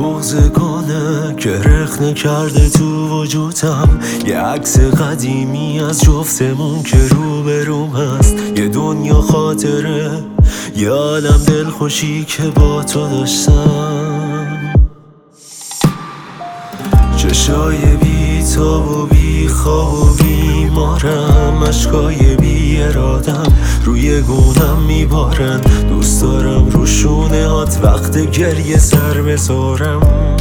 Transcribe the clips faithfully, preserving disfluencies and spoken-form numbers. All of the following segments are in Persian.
بغض کنه که رخنه کرده تو وجودم. یه عکس قدیمی از جفتمون که روبروم هست، یه دنیا خاطره، یه عالم دلخوشی که با تو داشتم. چشای بی تو و بی خواب و بیمارم، عشقای بی ارادم روی گونم میبارن. دوست دارم رو شونه هات وقت گریه سر بذارم.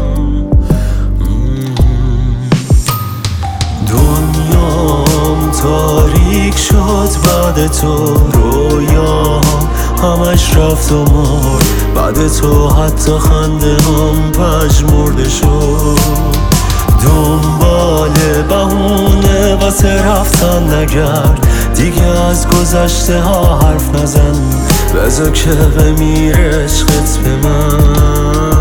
دنیام تاریک شد بعد تو، رویام همش رفت و مرد بعد تو، حتی خنده هم پژمرده شد. دنبال بهونه واسه رفتن نگرد، دیگه از گذشته ها حرف نزن، بذار که بمیره عشقت به من.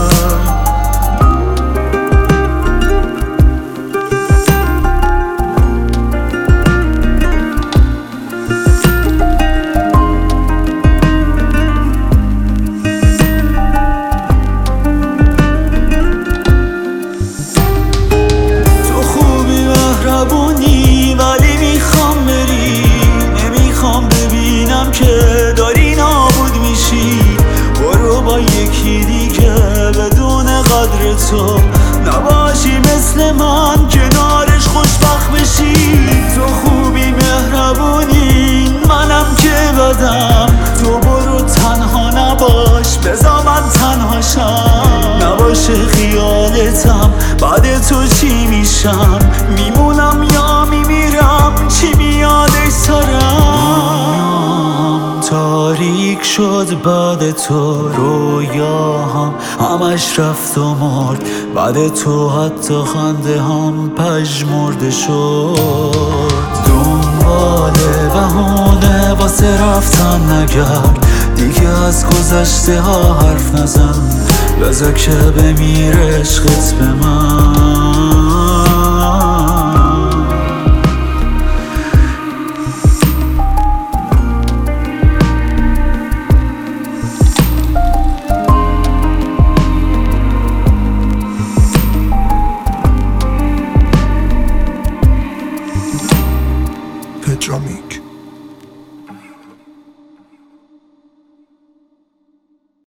ولی میخوام بری، نمیخوام ببینم که داری نابود میشی. برو با یکی دیگه بدون قدر تو، نباشی مثل من کنارش خوشبخت بشی. تو خوبی مهربونی، منم که بدم. تو برو تنها نباش، بذار من تنهاشم. نباشه خیالتم بعد تو چی میشم، میمونم یا میمیرم، چی میادش سرم. تاریک شد بعد تو، رویاهم همش رفت و مرد بعد تو، حتی خنده هم پژمرده شد. دنبال بهونه واسه رفتن نگرد، دیگه از گذشته ها حرف نزن، بذار که بمیره عشقت به من.